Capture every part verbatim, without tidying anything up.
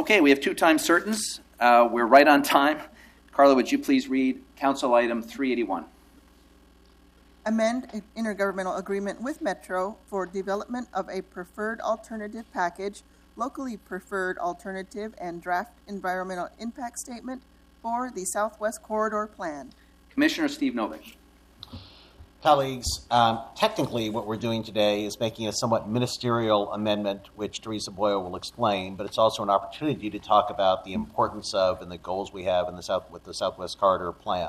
Okay, we have two time certains. Uh, we're right on time. Carla, would you please read Council Item three eighty-one? Amend an intergovernmental agreement with Metro for development of a preferred alternative package, locally preferred alternative, and draft environmental impact statement for the Southwest Corridor Plan. Commissioner Steve Novick. Colleagues, um, technically what we're doing today is making a somewhat ministerial amendment, which Teresa Boyle will explain, but it's also an opportunity to talk about the importance of and the goals we have in the South with the Southwest Corridor Plan.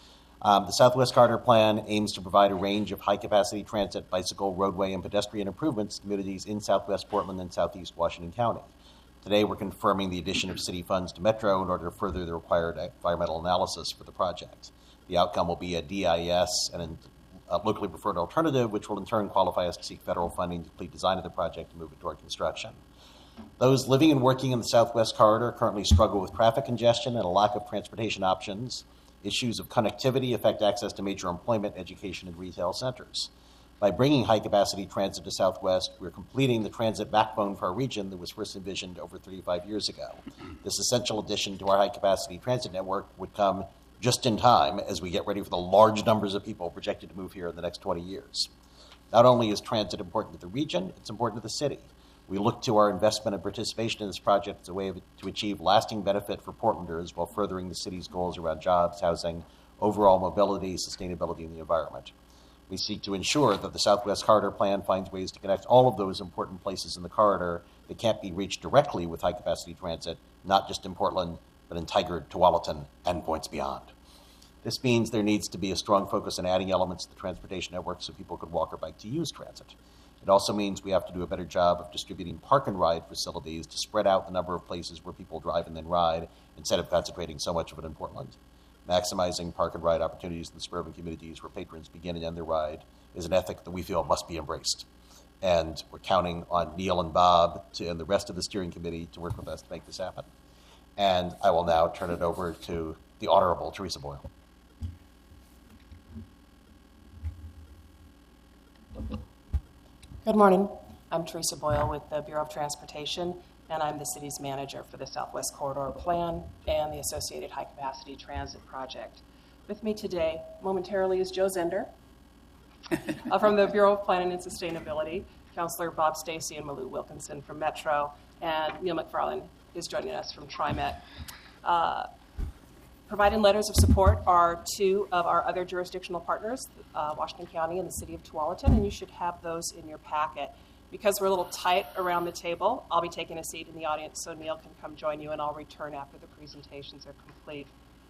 Um, the Southwest Corridor Plan aims to provide a range of high-capacity transit, bicycle, roadway, and pedestrian improvements to communities in Southwest Portland and Southeast Washington County. Today, we're confirming the addition of city funds to Metro in order to further the required environmental analysis for the project. The outcome will be a D I S and an a locally preferred alternative, which will in turn qualify us to seek federal funding to complete design of the project and move it toward construction. Those living and working in the Southwest Corridor currently struggle with traffic congestion and a lack of transportation options. Issues of connectivity affect access to major employment, education, and retail centers. By bringing high-capacity transit to Southwest, we're completing the transit backbone for our region that was first envisioned over thirty-five years ago. This essential addition to our high-capacity transit network would come just in time as we get ready for the large numbers of people projected to move here in the next twenty years. Not only is transit important to the region, it's important to the city. We look to our investment and participation in this project as a way of, to achieve lasting benefit for Portlanders while furthering the city's goals around jobs, housing, overall mobility, sustainability, and the environment. We seek to ensure that the Southwest Corridor Plan finds ways to connect all of those important places in the corridor that can't be reached directly with high-capacity transit, not just in Portland, but in Tigard, Tualatin, and points beyond. This means there needs to be a strong focus on adding elements to the transportation network so people could walk or bike to use transit. It also means we have to do a better job of distributing park and ride facilities to spread out the number of places where people drive and then ride instead of concentrating so much of it in Portland. Maximizing park and ride opportunities in the suburban communities where patrons begin and end their ride is an ethic that we feel must be embraced. And we're counting on Neil and Bob to, and the rest of the steering committee to work with us to make this happen. And I will now turn it over to the Honorable Teresa Boyle. Good morning. I'm Teresa Boyle with the Bureau of Transportation, and I'm the city's manager for the Southwest Corridor Plan and the associated high-capacity transit project. With me today, momentarily, is Joe Zender uh, from the Bureau of Planning and Sustainability, Councilor Bob Stacy and Malou Wilkinson from Metro, and Neil McFarland is joining us from TriMet. Uh, providing letters of support are two of our other jurisdictional partners, uh, Washington County and the City of Tualatin, and you should have those in your packet. Because we're a little tight around the table, I'll be taking a seat in the audience so Neil can come join you, and I'll return after the presentations are complete.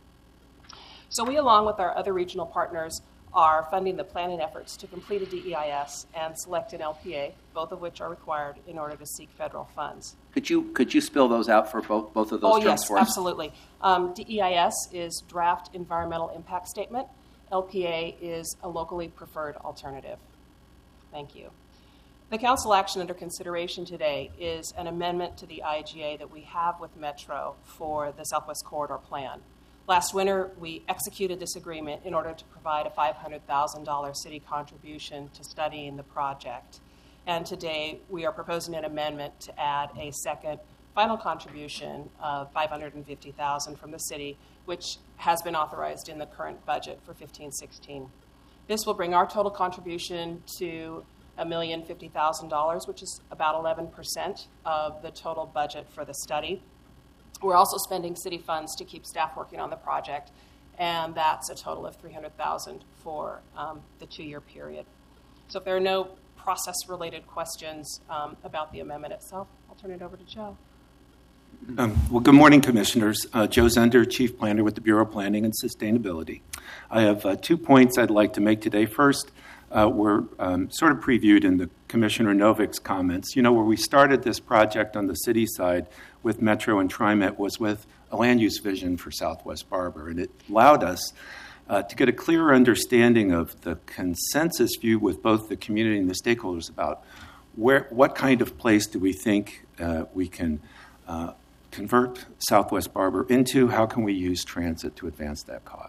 So we, along with our other regional partners, are funding the planning efforts to complete a D E I S and select an L P A, both of which are required in order to seek federal funds. Could you could you spill those out for both both of those oh, terms yes, for us? Absolutely. Um, D E I S is Draft Environmental Impact Statement. L P A is a locally preferred alternative. Thank you. The council action under consideration today is an amendment to the I G A that we have with Metro for the Southwest Corridor Plan. Last winter, we executed this agreement in order to provide a five hundred thousand dollars city contribution to studying the project. And today, we are proposing an amendment to add a second final contribution of five hundred fifty thousand dollars from the city, which has been authorized in the current budget for fifteen sixteen. This will bring our total contribution to one million fifty thousand dollars, which is about eleven percent of the total budget for the study. We're also spending city funds to keep staff working on the project, and that's a total of three hundred thousand dollars for um, the two-year period. So if there are no process-related questions um, about the amendment itself, I'll turn it over to Joe. Um, well, good morning, Commissioners. Uh, Joe Zender, Chief Planner with the Bureau of Planning and Sustainability. I have uh, two points I'd like to make today. First, uh, we're um, sort of previewed in the Commissioner Novick's comments. You know, where we started this project on the city side with Metro and TriMet was with a land use vision for Southwest Barber, and it allowed us uh, to get a clearer understanding of the consensus view with both the community and the stakeholders about where, what kind of place do we think uh, we can uh, convert Southwest Barber into, how can we use transit to advance that cause.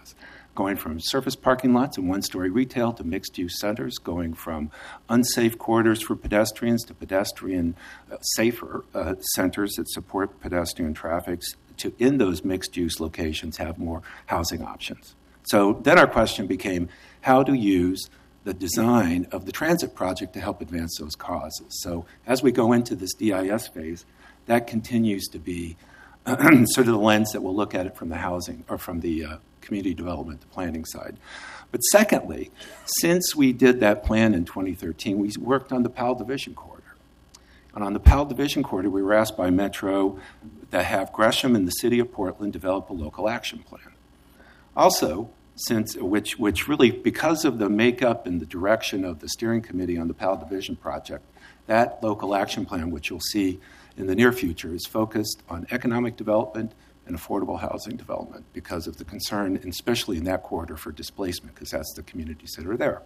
going from surface parking lots and one-story retail to mixed-use centers, going from unsafe corridors for pedestrians to pedestrian uh, safer uh, centers that support pedestrian traffic, to in those mixed-use locations have more housing options. So then our question became how to use the design of the transit project to help advance those causes. So as we go into this D I S phase, that continues to be uh, sort of the lens that we'll look at it from the housing or from the uh, community development, the planning side. But secondly, since we did that plan in twenty thirteen, we worked on the Powell Division Corridor. And on the Powell Division Corridor, we were asked by Metro to have Gresham and the City of Portland develop a local action plan. Also, since which which really, because of the makeup and the direction of the steering committee on the Powell Division project, that local action plan, which you'll see in the near future, is focused on economic development and affordable housing development because of the concern, and especially in that corridor, for displacement, because that's the communities that are there.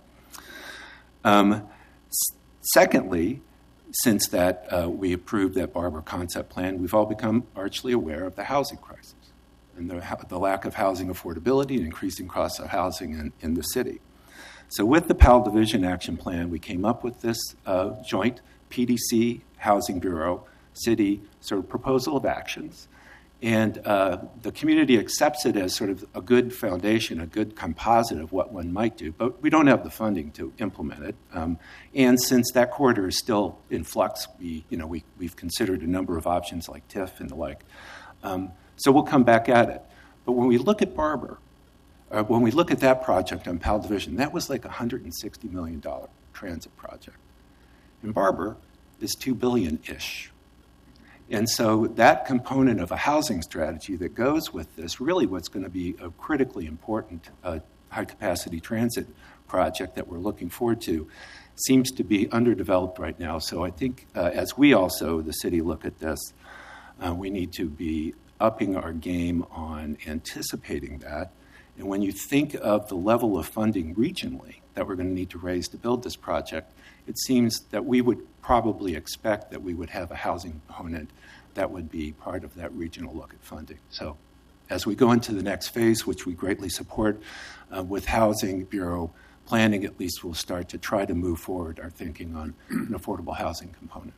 Um, s- secondly, since that uh, we approved that Barber concept plan, we've all become archly aware of the housing crisis and the, the lack of housing affordability and increasing costs of housing in, in the city. So with the Powell Division Action Plan, we came up with this uh, joint P D C, Housing Bureau, city sort of proposal of actions. And uh, the community accepts it as sort of a good foundation, a good composite of what one might do, but we don't have the funding to implement it. Um, and since that corridor is still in flux, we, you know, we, we've considered a number of options like T I F and the like. Um, so we'll come back at it. But when we look at Barber, uh, when we look at that project on Powell Division, that was like a one hundred sixty million dollars transit project. And Barber is two billion dollars ish. And so that component of a housing strategy that goes with this, really what's going to be a critically important uh, high-capacity transit project that we're looking forward to, seems to be underdeveloped right now. So I think uh, as we also, the city, look at this, uh, we need to be upping our game on anticipating that. And when you think of the level of funding regionally that we're going to need to raise to build this project, it seems that we would probably expect that we would have a housing component that would be part of that regional look at funding. So as we go into the next phase, which we greatly support, uh, with Housing Bureau planning, at least we'll start to try to move forward our thinking on an affordable housing component.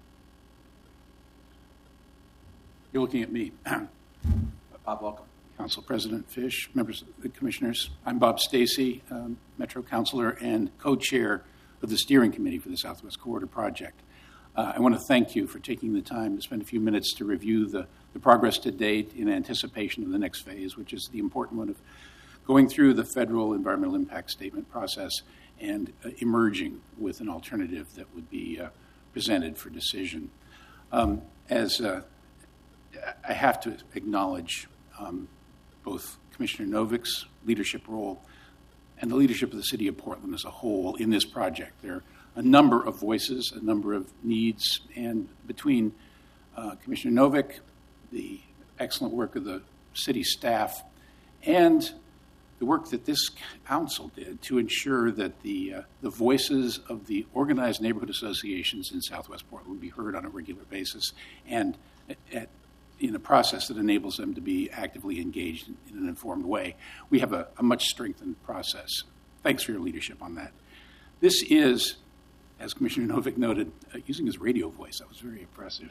You're looking at me. Bob, welcome. Council President Fish, members of the commissioners. I'm Bob Stacy, um, Metro Councilor and co-chair of the steering committee for the Southwest Corridor Project. Uh, I want to thank you for taking the time to spend a few minutes to review the, the progress to date in anticipation of the next phase, which is the important one of going through the federal environmental impact statement process and uh, emerging with an alternative that would be uh, presented for decision. Um, as uh, I have to acknowledge um, both Commissioner Novik's leadership role and the leadership of the City of Portland as a whole in this project. There are a number of voices, a number of needs, and between uh, Commissioner Novik, the excellent work of the city staff, and the work that this council did to ensure that the, uh, the voices of the organized neighborhood associations in Southwest Portland would be heard on a regular basis, and at, at in a process that enables them to be actively engaged in, in an informed way. We have a, a much strengthened process. Thanks for your leadership on that. This is, as Commissioner Novik noted, uh, using his radio voice, that was very impressive.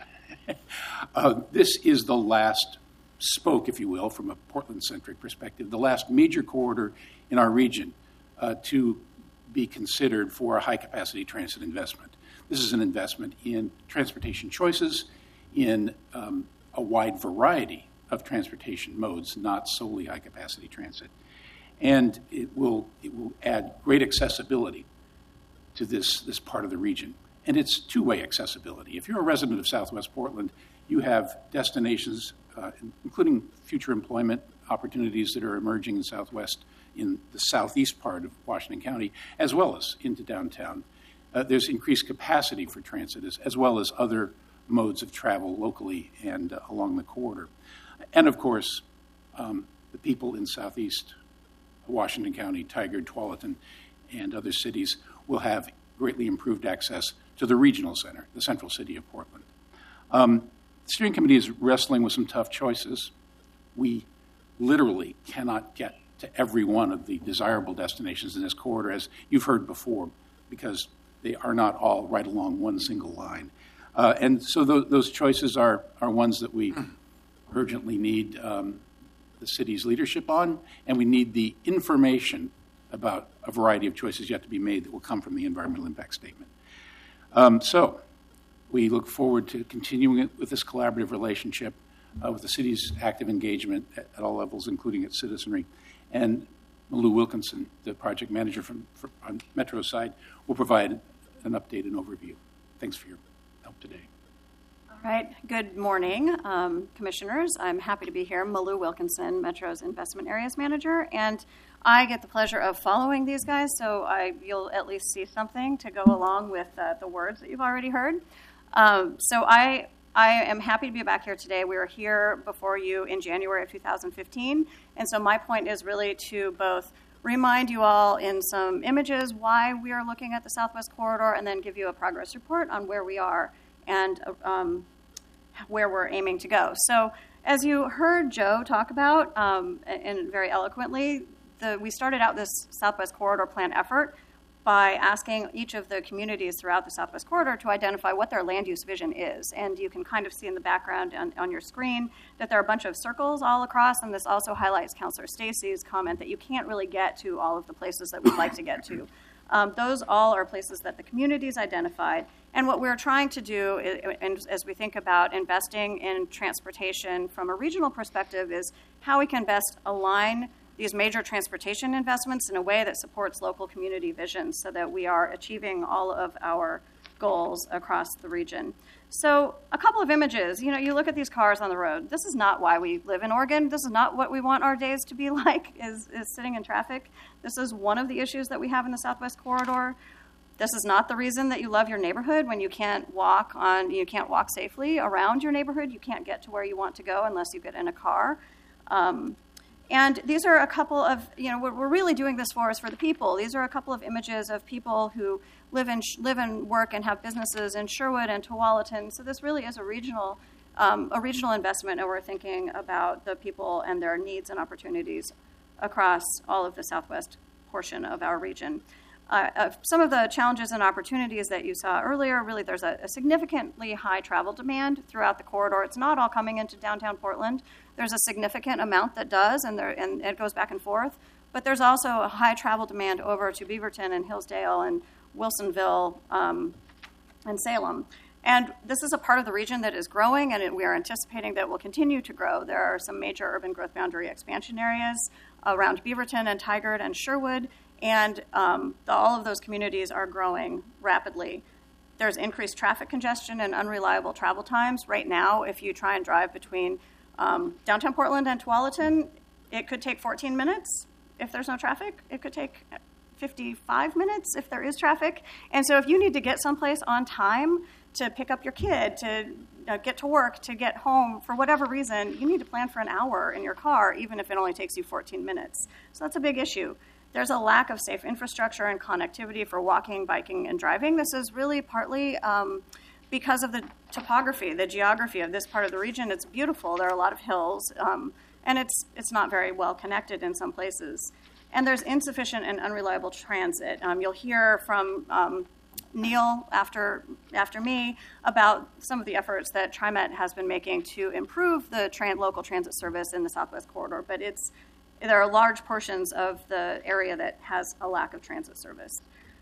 uh, this is the last spoke, if you will, from a Portland-centric perspective, the last major corridor in our region uh, to be considered for a high-capacity transit investment. This is an investment in transportation choices, in um, a wide variety of transportation modes, not solely high-capacity transit. And it will, it will add great accessibility to this, this part of the region. And it's two-way accessibility. If you're a resident of Southwest Portland, you have destinations, uh, including future employment opportunities that are emerging in Southwest, in the southeast part of Washington County, as well as into downtown. Uh, there's increased capacity for transit, as, as well as other modes of travel locally and uh, along the corridor. And of course, um, the people in southeast Washington County, Tigard, Tualatin, and other cities will have greatly improved access to the regional center, the central city of Portland. Um, the steering committee is wrestling with some tough choices. We literally cannot get to every one of the desirable destinations in this corridor, as you've heard before, because they are not all right along one single line. Uh, and so th- those choices are, are ones that we urgently need um, the city's leadership on, and we need the information about a variety of choices yet to be made that will come from the environmental impact statement. Um, so we look forward to continuing it with this collaborative relationship uh, with the city's active engagement at, at all levels, including its citizenry. And Malou Wilkinson, the project manager from, from on Metro's side, will provide an update and overview. Thanks for your help today. All right. Good morning, um, commissioners. I'm happy to be here. Malou Wilkinson, Metro's investment areas manager, and I get the pleasure of following these guys, so I, you'll at least see something to go along with uh, the words that you've already heard. Um, so I, I am happy to be back here today. We were here before you in January of two thousand fifteen, and so my point is really to both remind you all in some images why we are looking at the Southwest Corridor, and then give you a progress report on where we are and um, where we're aiming to go. So as you heard Joe talk about, um, and very eloquently, the, we started out this Southwest Corridor Plan effort by asking each of the communities throughout the Southwest Corridor to identify what their land use vision is. And you can kind of see in the background on, on your screen that there are a bunch of circles all across, and this also highlights Councilor Stacy's comment that you can't really get to all of the places that we'd like to get to. Um, those all are places that the community's identified. And what we're trying to do, is, and as we think about investing in transportation from a regional perspective, is how we can best align these major transportation investments in a way that supports local community visions so that we are achieving all of our goals across the region. So a couple of images. You know, you look at these cars on the road. This is not why we live in Oregon. This is not what we want our days to be like, is, is sitting in traffic. This is one of the issues that we have in the Southwest Corridor. This is not the reason that you love your neighborhood when you can't walk on, you can't walk safely around your neighborhood. You can't get to where you want to go unless you get in a car. Um, And these are a couple of, you know, what we're really doing this for is for the people. These are a couple of images of people who live and live and work and have businesses in Sherwood and Tualatin. So this really is a regional, um, a regional investment, and we're thinking about the people and their needs and opportunities across all of the southwest portion of our region. Uh, uh, some of the challenges and opportunities that you saw earlier, really there's a, a significantly high travel demand throughout the corridor. It's not all coming into downtown Portland. There's a significant amount that does, and, there, and it goes back and forth. But there's also a high travel demand over to Beaverton and Hillsdale and Wilsonville um, and Salem. And this is a part of the region that is growing, and it, we are anticipating that will continue to grow. There are some major urban growth boundary expansion areas around Beaverton and Tigard and Sherwood, and um, the, all of those communities are growing rapidly. There's increased traffic congestion and unreliable travel times. Right now, if you try and drive between um, downtown Portland and Tualatin, it could take fourteen minutes if there's no traffic. It could take fifty-five minutes if there is traffic. And so if you need to get someplace on time to pick up your kid, to uh, get to work, to get home, for whatever reason, you need to plan for an hour in your car, even if it only takes you fourteen minutes. So that's a big issue. There's a lack of safe infrastructure and connectivity for walking, biking, and driving. This is really partly um, because of the topography, the geography of this part of the region. It's beautiful. There are a lot of hills, um, and it's it's not very well connected in some places. And there's insufficient and unreliable transit. Um, you'll hear from um, Neil after after me about some of the efforts that TriMet has been making to improve the tran- local transit service in the Southwest Corridor, but it's there are large portions of the area that has a lack of transit service.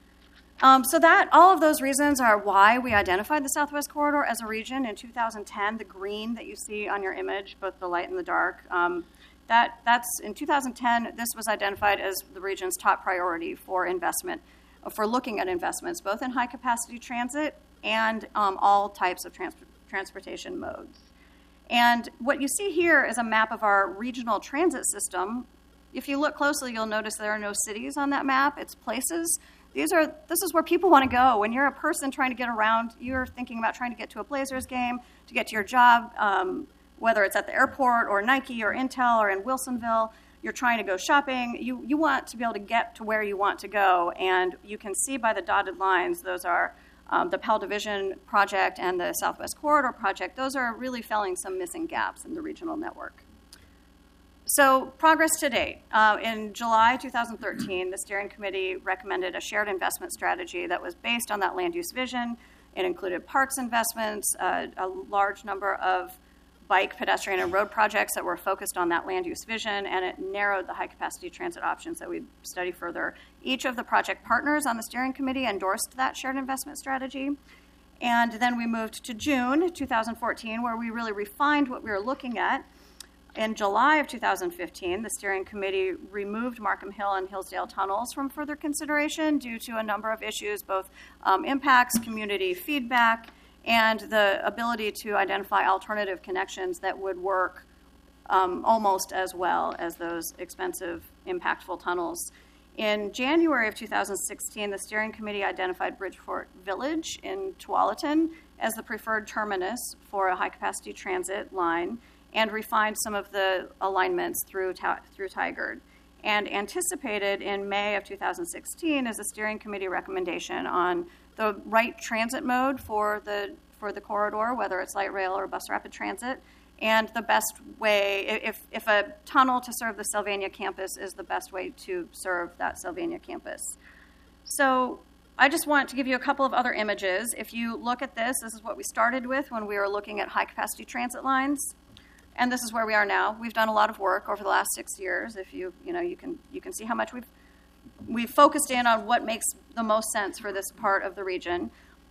Um, so that all of those reasons are why we identified the Southwest Corridor as a region in two thousand ten. The green that you see on your image, both the light and the dark, um, that that's in two thousand ten. This was identified as the region's top priority for investment, for looking at investments, both in high capacity transit and um, all types of trans- transportation modes. And what you see here is a map of our regional transit system. If you look closely, you'll notice there are no cities on that map. It's places. These are. This is where people want to go. When you're a person trying to get around, you're thinking about trying to get to a Blazers game, to get to your job, um, whether it's at the airport or Nike or Intel or in Wilsonville. You're trying to go shopping. You, you want to be able to get to where you want to go. And you can see by the dotted lines, those are Um, the Pell Division project and the Southwest Corridor project. Those are really filling some missing gaps in the regional network. So progress to date. Uh, in July two thousand thirteen, the steering committee recommended a shared investment strategy that was based on that land use vision. It included parks investments, uh, a large number of bike, pedestrian, and road projects that were focused on that land use vision, and it narrowed the high-capacity transit options that we'd study further. Each of the project partners on the steering committee endorsed that shared investment strategy. And then we moved to June two thousand fourteen, where we really refined what we were looking at. In July of two thousand fifteen, the steering committee removed Markham Hill and Hillsdale tunnels from further consideration due to a number of issues, both um, impacts, community feedback, and the ability to identify alternative connections that would work um, almost as well as those expensive, impactful tunnels. In January of two thousand sixteen, the steering committee identified Bridgeport Village in Tualatin as the preferred terminus for a high-capacity transit line, and refined some of the alignments through through Tigard. And anticipated in May of two thousand sixteen is a steering committee recommendation on the right transit mode for the for the corridor, whether it's light rail or bus rapid transit, and the best way, if, if a tunnel to serve the Sylvania campus is the best way to serve that Sylvania campus. So I just want to give you a couple of other images. If you look at this, this is what we started with when we were looking at high-capacity transit lines. And this is where we are now. We've done a lot of work over the last six years. If you, you know, you can you can see how much we've we've focused in on what makes the most sense for this part of the region.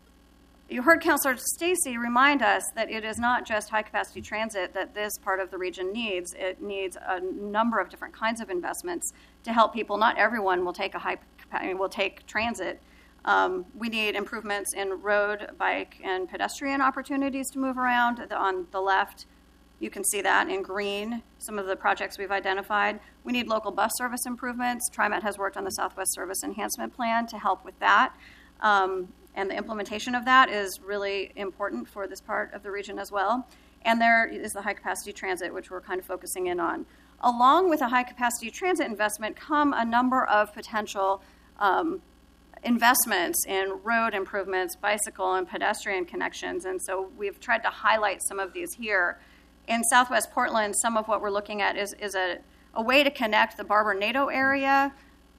You heard Councilor Stacy remind us that it is not just high-capacity transit that this part of the region needs. It needs a number of different kinds of investments to help people. Not everyone will take a high will take transit. Um, we need improvements in road, bike, and pedestrian opportunities to move around. The, on the left, you can see that in green, some of the projects we've identified. We need local bus service improvements. TriMet has worked on the Southwest Service Enhancement Plan to help with that. Um, and the implementation of that is really important for this part of the region as well. And there is the high-capacity transit, which we're kind of focusing in on. Along with a high-capacity transit investment come a number of potential um, investments in road improvements, bicycle and pedestrian connections. And so we've tried to highlight some of these here. In Southwest Portland, some of what we're looking at is, is a, a way to connect the Barber-Nadeau area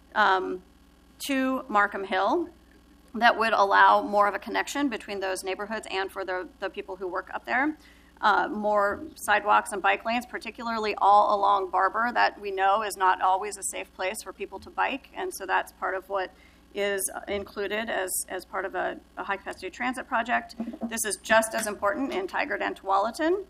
um, to Markham Hill that would allow more of a connection between those neighborhoods and for the, the people who work up there. Uh, more sidewalks and bike lanes, particularly all along Barber, that we know is not always a safe place for people to bike. And so that's part of what is included as, as part of a, a high-capacity transit project. This is just as important in Tigard and Tualatin.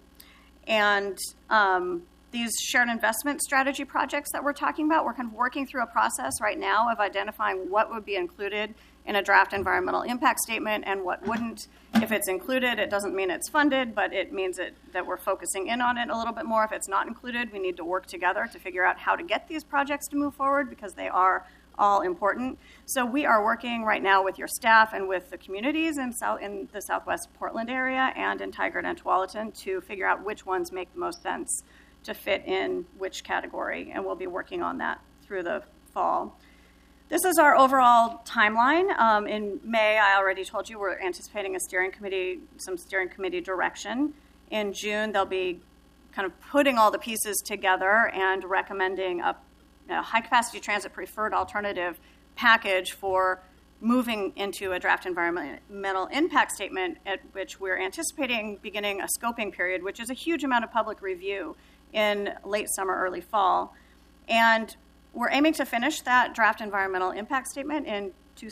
And um, these shared investment strategy projects that we're talking about, we're kind of working through a process right now of identifying what would be included in a draft environmental impact statement and what wouldn't. If it's included, it doesn't mean it's funded, but it means it, that we're focusing in on it a little bit more. If it's not included, we need to work together to figure out how to get these projects to move forward because they are all important. So we are working right now with your staff and with the communities in, South, in the Southwest Portland area and in Tigard and Tualatin to figure out which ones make the most sense to fit in which category, and we'll be working on that through the fall. This is our overall timeline. Um, in May, I already told you we're anticipating a steering committee, some steering committee direction. In June, they'll be kind of putting all the pieces together and recommending a, a high-capacity transit preferred alternative package for moving into a draft environmental impact statement at which we're anticipating beginning a scoping period, which is a huge amount of public review in late summer, early fall. And we're aiming to finish that draft environmental impact statement in twenty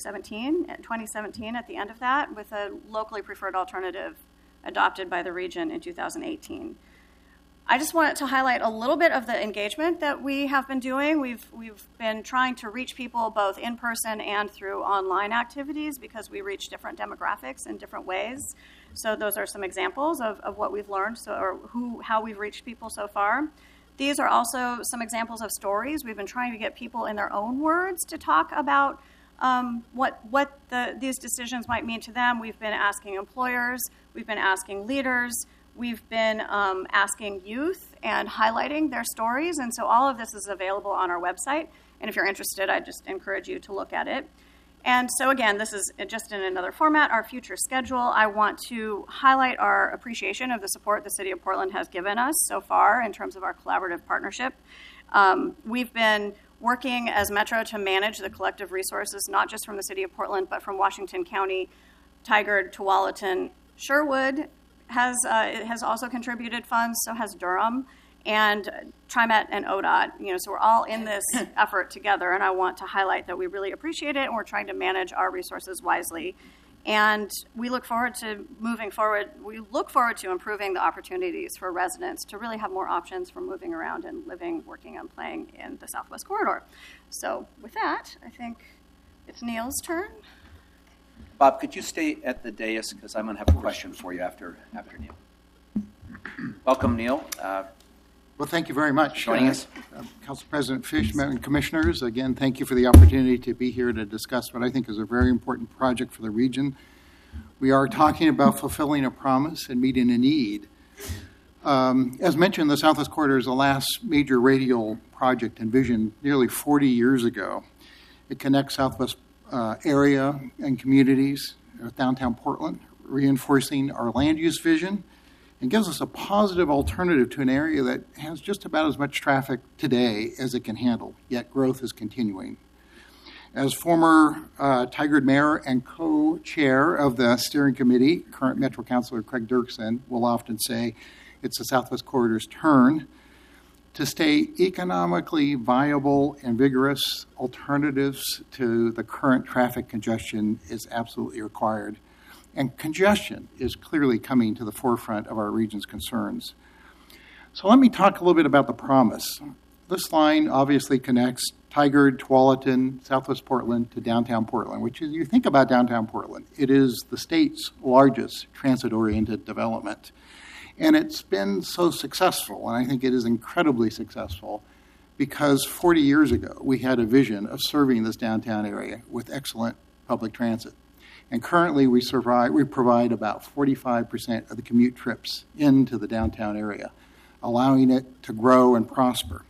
seventeen at the end of that with a locally preferred alternative adopted by the region in two thousand eighteen. I just wanted to highlight a little bit of the engagement that we have been doing. We've we've been trying to reach people both in person and through online activities because we reach different demographics in different ways. So those are some examples of, of what we've learned, so or who how we've reached people so far. These are also some examples of stories. We've been trying to get people in their own words to talk about um, what what the, these decisions might mean to them. We've been asking employers. We've been asking leaders. We've been um, asking youth and highlighting their stories. And so all of this is available on our website. And if you're interested, I just encourage you to look at it. And so again, this is just in another format, our future schedule. I want to highlight our appreciation of the support the City of Portland has given us so far in terms of our collaborative partnership. Um, we've been working as Metro to manage the collective resources, not just from the City of Portland, but from Washington County, Tigard, Tualatin. Sherwood has, uh, has also contributed funds, so has Durham, and TriMet and O D O T. You know, so we're all in this effort together, and I want to highlight that we really appreciate it, and we're trying to manage our resources wisely. And we look forward to moving forward. We look forward to improving the opportunities for residents to really have more options for moving around and living, working, and playing in the Southwest Corridor. So with that, I think it's Neil's turn. Bob, could you stay at the dais, because I'm going to have a question for you after after Neil. Welcome, Neil. Uh, Well, thank you very much. Joining uh, us. Uh, Council President Fish, and Commissioners, again, thank you for the opportunity to be here to discuss what I think is a very important project for the region. We are talking about fulfilling a promise and meeting a need. Um, as mentioned, the Southwest Corridor is the last major radial project envisioned nearly forty years ago. It connects Southwest uh, area and communities with downtown Portland, reinforcing our land use vision, and gives us a positive alternative to an area that has just about as much traffic today as it can handle, yet growth is continuing. As former uh, Tigard Mayor and co-chair of the steering committee, current Metro Councilor Craig Dirksen will often say, it's the Southwest Corridor's turn to stay economically viable and vigorous. Alternatives to the current traffic congestion is absolutely required. And congestion is clearly coming to the forefront of our region's concerns. So let me talk a little bit about the promise. This line obviously connects Tigard, Tualatin, Southwest Portland to downtown Portland, which is, you think about downtown Portland, it is the state's largest transit-oriented development. And it's been so successful, and I think it is incredibly successful, because forty years ago we had a vision of serving this downtown area with excellent public transit. And currently, we, survive, we provide about forty-five percent of the commute trips into the downtown area, allowing it to grow and prosper.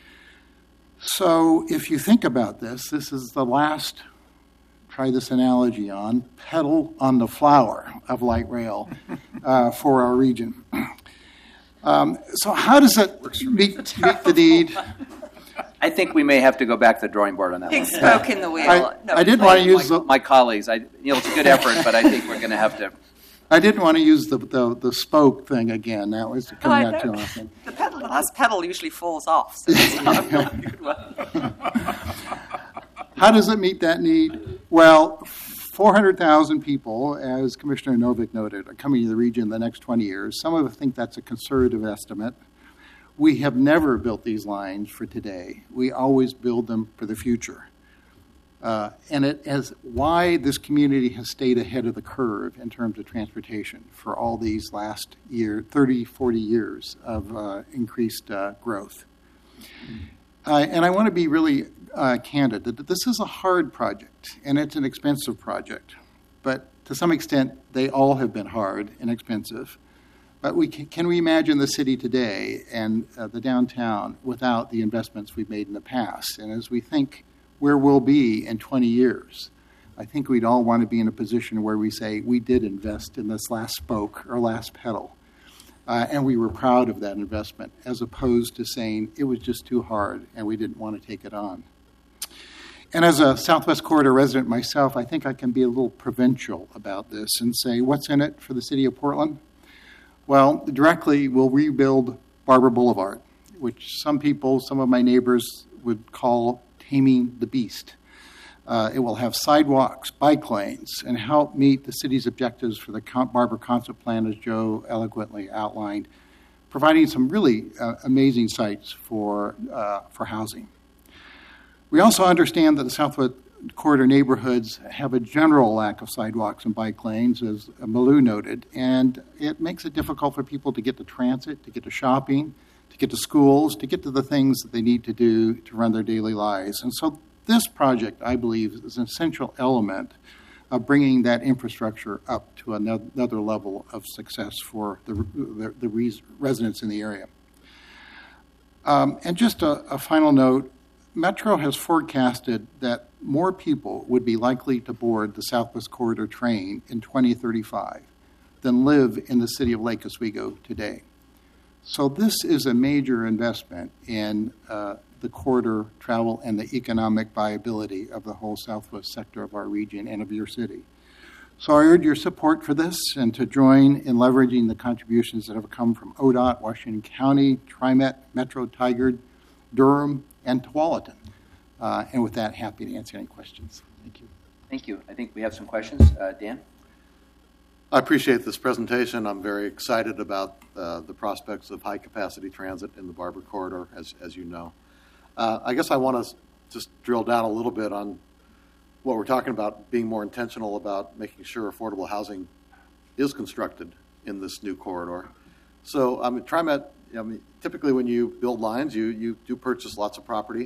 So if you think about this, this is the last, try this analogy on, petal on the flower of light rail uh, for our region. Um, so how does it meet, meet the need? I think we may have to go back to the drawing board on that Pig one. spoke in the wheel. I, No, I didn't want to use my, the my colleagues. I, you know, it's a good effort, but I think we're going to have to. I didn't want to use the, the the spoke thing again. That was Oh, coming I out too know. often. The pedal, the last pedal usually falls off. So it's not a good one. How does it meet that need? Well, four hundred thousand people, as Commissioner Novick noted, are coming to the region in the next twenty years. Some of us think that's a conservative estimate. We have never built these lines for today. We always build them for the future. Uh, and it is why this community has stayed ahead of the curve in terms of transportation for all these last year, thirty, forty years of uh, increased uh, growth. Uh, and I want to be really uh, candid that this is a hard project and it's an expensive project. But to some extent, they all have been hard and expensive. But we can, can we imagine the city today and uh, the downtown without the investments we've made in the past? And as we think where we'll be in twenty years, I think we'd all want to be in a position where we say we did invest in this last spoke or last pedal. Uh, and we were proud of that investment, as opposed to saying it was just too hard and we didn't want to take it on. And as a Southwest Corridor resident myself, I think I can be a little provincial about this and say, what's in it for the city of Portland? Well, directly, we'll rebuild Barber Boulevard, which some people, some of my neighbors would call taming the beast. Uh, it will have sidewalks, bike lanes, and help meet the city's objectives for the Barber Concept Plan, as Joe eloquently outlined, providing some really uh, amazing sites for, uh, for housing. We also understand that the Southwest Corridor neighborhoods have a general lack of sidewalks and bike lanes, as Malou noted, and it makes it difficult for people to get to transit, to get to shopping, to get to schools, to get to the things that they need to do to run their daily lives. And so this project, I believe, is an essential element of bringing that infrastructure up to another level of success for the, the, the residents in the area. Um, and just a, a final note, Metro has forecasted that more people would be likely to board the Southwest Corridor train in twenty thirty-five than live in the city of Lake Oswego today. So this is a major investment in uh, the corridor travel and the economic viability of the whole southwest sector of our region and of your city. So I urge your support for this and to join in leveraging the contributions that have come from O D O T, Washington County, TriMet, Metro Tigard, Durham, and Tualatin. Uh, and with that, happy to answer any questions. Thank you. Thank you. I think we have some questions. Uh, Dan? I appreciate this presentation. I'm very excited about uh, the prospects of high-capacity transit in the Barber Corridor, as, as you know. Uh, I guess I want to just drill down a little bit on what we're talking about, being more intentional about making sure affordable housing is constructed in this new corridor. So, I mean, TriMet, I mean, typically when you build lines, you, you do purchase lots of property.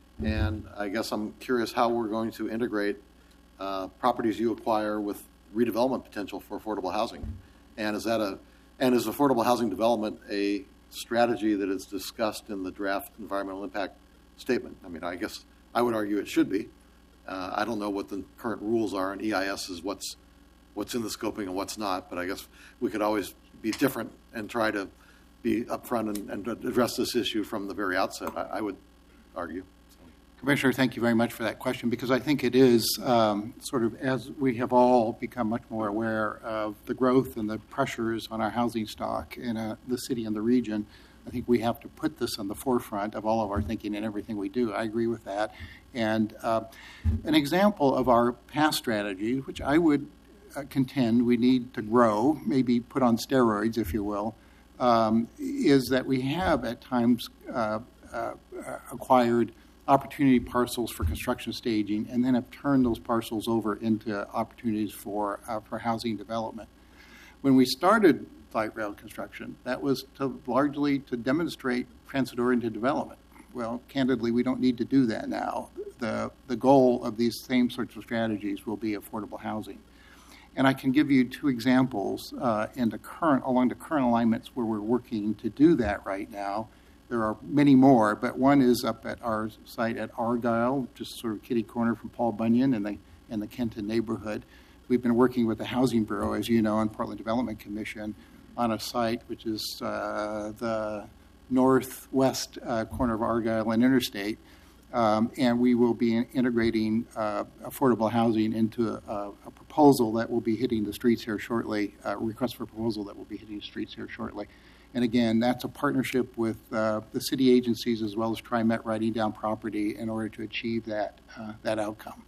And I guess I'm curious how we're going to integrate uh, properties you acquire with redevelopment potential for affordable housing. And is that a, and is affordable housing development a strategy that is discussed in the draft environmental impact statement? I mean, I guess I would argue it should be. Uh, I don't know what the current rules are, and E I S is what's what's in the scoping and what's not, but I guess we could always be different and try to be upfront and, and address this issue from the very outset, I, I would argue. So. Commissioner, thank you very much for that question, because I think it is um, sort of, as we have all become much more aware of the growth and the pressures on our housing stock in uh, the city and the region, I think we have to put this on the forefront of all of our thinking and everything we do. I agree with that. And uh, an example of our past strategy, which I would uh, contend we need to grow, maybe put on steroids, if you will, um, is that we have at times uh, uh, acquired opportunity parcels for construction staging and then have turned those parcels over into opportunities for, uh, for housing development. When we started light rail construction, that was to largely to demonstrate transit-oriented development. Well, candidly, we don't need to do that now. The, the goal of these same sorts of strategies will be affordable housing. And I can give you two examples uh, in the current, along the current alignments where we're working to do that right now. There are many more, but one is up at our site at Argyle, just sort of kitty corner from Paul Bunyan in the, in the Kenton neighborhood. We've been working with the Housing Bureau, as you know, and Portland Development Commission on a site which is uh, the northwest uh, corner of Argyle and Interstate. Um, and we will be in integrating uh, affordable housing into a, a proposal that will be hitting the streets here shortly, a request for proposal that will be hitting the streets here shortly. And again, that's a partnership with uh, the city agencies as well as TriMet writing down property in order to achieve that, uh, that outcome.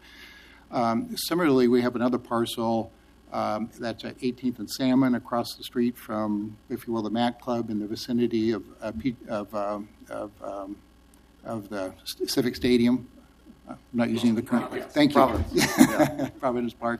Um, similarly, we have another parcel um, that's at eighteenth and Salmon across the street from, if you will, the Mac Club in the vicinity of, uh, of, um, of um, of the Civic Stadium. I'm not using the current. Yes. Thank you. Providence, yeah. Providence Park.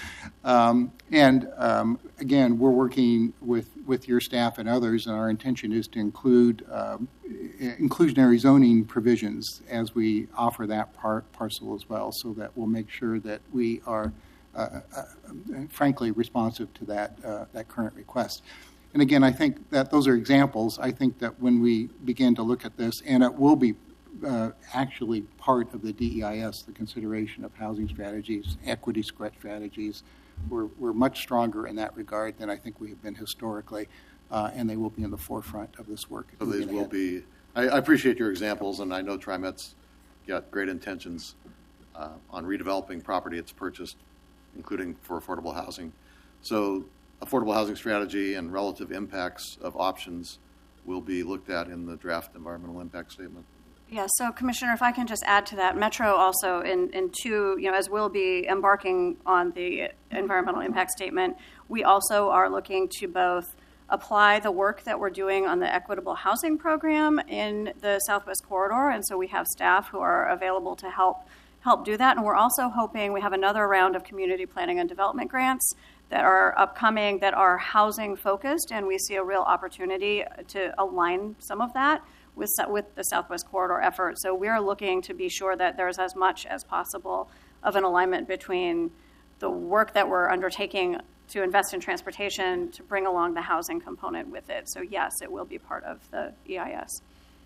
Um, and um, again, we're working with, with your staff and others, and our intention is to include um, inclusionary zoning provisions as we offer that par- parcel as well, so that we'll make sure that we are, uh, uh, frankly, responsive to that uh, that current request. And again, I think that those are examples. I think that when we begin to look at this, and it will be Uh, actually part of the D E I S, the consideration of housing strategies, equity strategies. We're, we're much stronger in that regard than I think we have been historically, uh, and they will be in the forefront of this work. So these will be, I, I appreciate your examples, and I know TriMet's got great intentions uh, on redeveloping property it's purchased, including for affordable housing. So affordable housing strategy and relative impacts of options will be looked at in the draft environmental impact statement. Yeah, so Commissioner, if I can just add to that, Metro also in, in two, you know, as we'll be embarking on the environmental impact statement, we also are looking to both apply the work that we're doing on the equitable housing program in the Southwest Corridor, and so we have staff who are available to help help do that. And we're also hoping we have another round of community planning and development grants that are upcoming that are housing focused, and we see a real opportunity to align some of that with with the Southwest Corridor effort. So we're looking to be sure that there's as much as possible of an alignment between the work that we're undertaking to invest in transportation to bring along the housing component with it. So yes, it will be part of the E I S.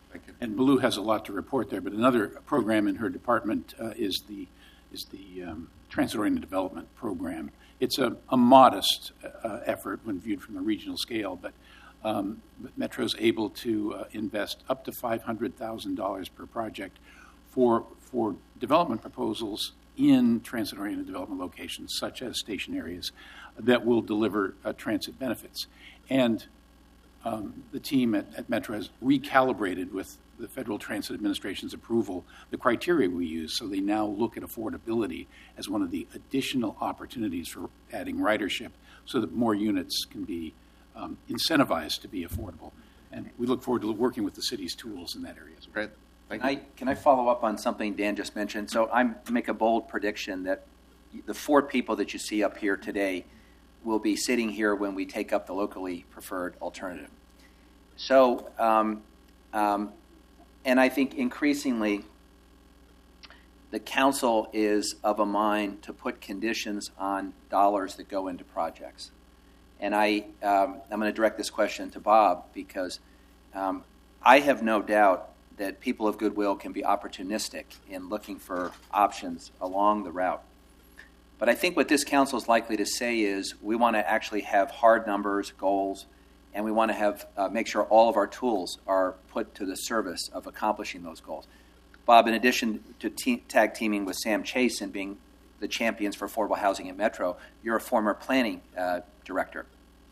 Thank you. And Malou has a lot to report there, but another program in her department uh, is the is the um, Transit-Oriented Development Program. It's a, a modest uh, effort when viewed from the regional scale, but, um, but Metro's able to uh, invest up to five hundred thousand dollars per project for for development proposals in transit-oriented development locations, such as station areas, that will deliver uh, transit benefits. And um, the team at, at Metro has recalibrated with the Federal Transit Administration's approval the criteria we use, so they now look at affordability as one of the additional opportunities for adding ridership so that more units can be um, incentivized to be affordable. And we look forward to working with the city's tools in that area as well. Great. Thank Can you. I, can I follow up on something Dan just mentioned? So I make a bold prediction that the four people that you see up here today will be sitting here when we take up the locally preferred alternative. So, um, um, and I think increasingly the council is of a mind to put conditions on dollars that go into projects. And I, um, I'm going to direct this question to Bob because um, I have no doubt that people of goodwill can be opportunistic in looking for options along the route. But I think what this council is likely to say is we want to actually have hard numbers, goals, and we want to have uh, make sure all of our tools are put to the service of accomplishing those goals. Bob, in addition to te- tag teaming with Sam Chase and being the champions for affordable housing at Metro, you're a former planning uh, director.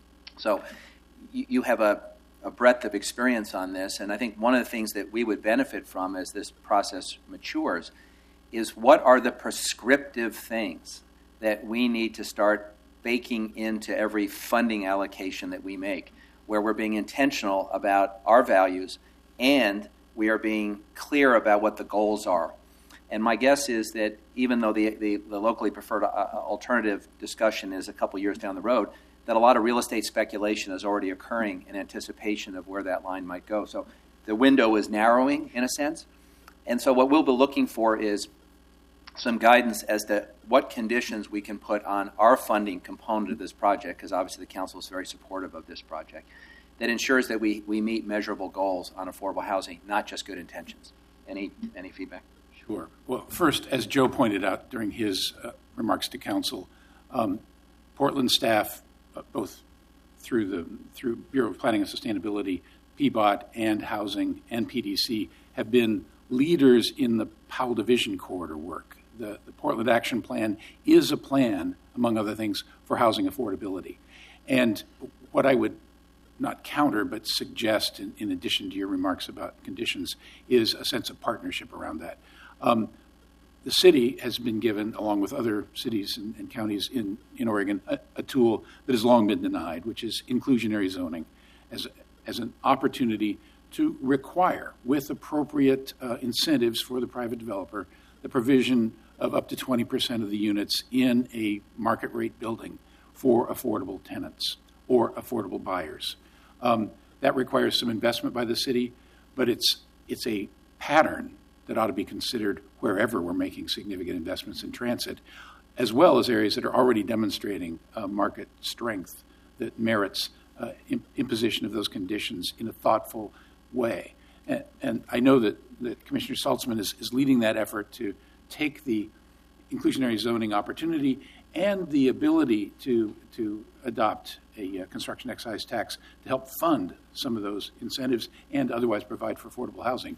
So you, you have a a breadth of experience on this, and I think one of the things that we would benefit from as this process matures is what are the prescriptive things that we need to start baking into every funding allocation that we make, where we're being intentional about our values and we are being clear about what the goals are. And my guess is that even though the, the, the locally preferred uh, alternative discussion is a couple years down the road, that a lot of real estate speculation is already occurring in anticipation of where that line might go. So the window is narrowing in a sense. And so what we'll be looking for is some guidance as to what conditions we can put on our funding component of this project, because obviously the council is very supportive of this project, that ensures that we, we meet measurable goals on affordable housing, not just good intentions. Any, any feedback? Sure. Well, first, as Joe pointed out during his uh, remarks to council, um, Portland staff, uh, both through the through Bureau of Planning and Sustainability, P B O T, and Housing, and P D C, have been leaders in the Powell Division Corridor work. The, the Portland Action Plan is a plan, among other things, for housing affordability. And what I would not counter but suggest, in, in addition to your remarks about conditions, is a sense of partnership around that. Um, the city has been given, along with other cities and, and counties in, in Oregon, a, a tool that has long been denied, which is inclusionary zoning, as, as an opportunity to require, with appropriate uh, incentives for the private developer, the provision of up to twenty percent of the units in a market rate building for affordable tenants or affordable buyers. Um, that requires some investment by the city, but it's it's a pattern that ought to be considered wherever we're making significant investments in transit, as well as areas that are already demonstrating uh, market strength that merits uh, imp- imposition of those conditions in a thoughtful way. And, and I know that, that Commissioner Saltzman is, is leading that effort to take the inclusionary zoning opportunity and the ability to, to adopt a uh, construction excise tax to help fund some of those incentives and otherwise provide for affordable housing.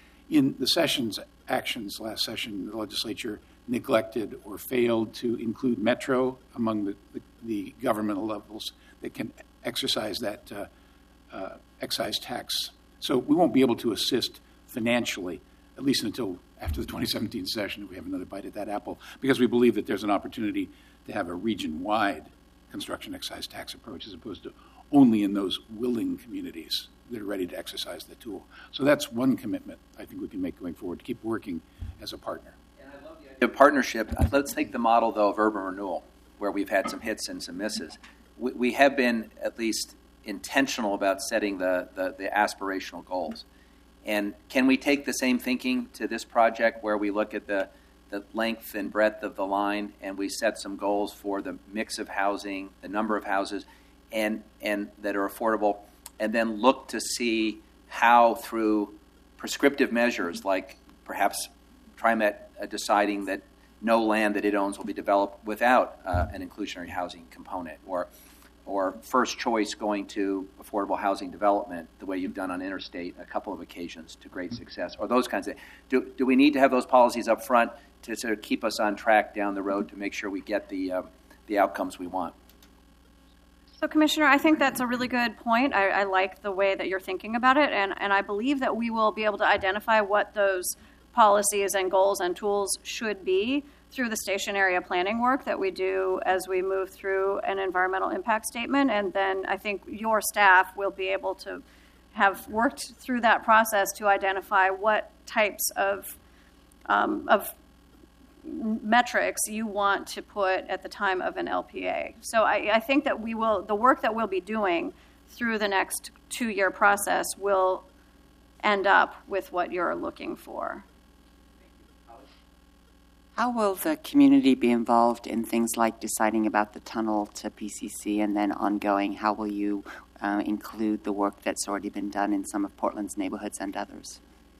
In the session's actions last session, the legislature neglected or failed to include Metro among the, the, the governmental levels that can exercise that uh, uh, excise tax. So we won't be able to assist financially, at least until after the twenty seventeen session, if we have another bite at that apple, because we believe that there's an opportunity to have a region-wide construction excise tax approach as opposed to only in those willing communities that are ready to exercise the tool. So that's one commitment I think we can make going forward, to keep working as a partner. And I love the idea of partnership. Let's take the model, though, of urban renewal, where we've had some hits and some misses. We, we have been at least intentional about setting the, the, the aspirational goals. And can we take the same thinking to this project where we look at the, the length and breadth of the line and we set some goals for the mix of housing, the number of houses, and, and that are affordable, and then look to see how through prescriptive measures like perhaps TriMet uh, deciding that no land that it owns will be developed without uh, an inclusionary housing component, or or First Choice going to affordable housing development the way you've done on Interstate a couple of occasions to great success, or those kinds of things. Do, do we need to have those policies up front to sort of keep us on track down the road to make sure we get the uh, the outcomes we want? So, Commissioner, I think that's a really good point. I, I like the way that you're thinking about it, and, and I believe that we will be able to identify what those policies and goals and tools should be through the station area planning work that we do as we move through an environmental impact statement. And then I think your staff will be able to have worked through that process to identify what types of um, of metrics you want to put at the time of an L P A. So I, I think that we will, the work that we'll be doing through the next two-year process will end up with what you're looking for. How will the community be involved in things like deciding about the tunnel to P C C and then ongoing? How will you uh, include the work that's already been done in some of Portland's neighborhoods and others?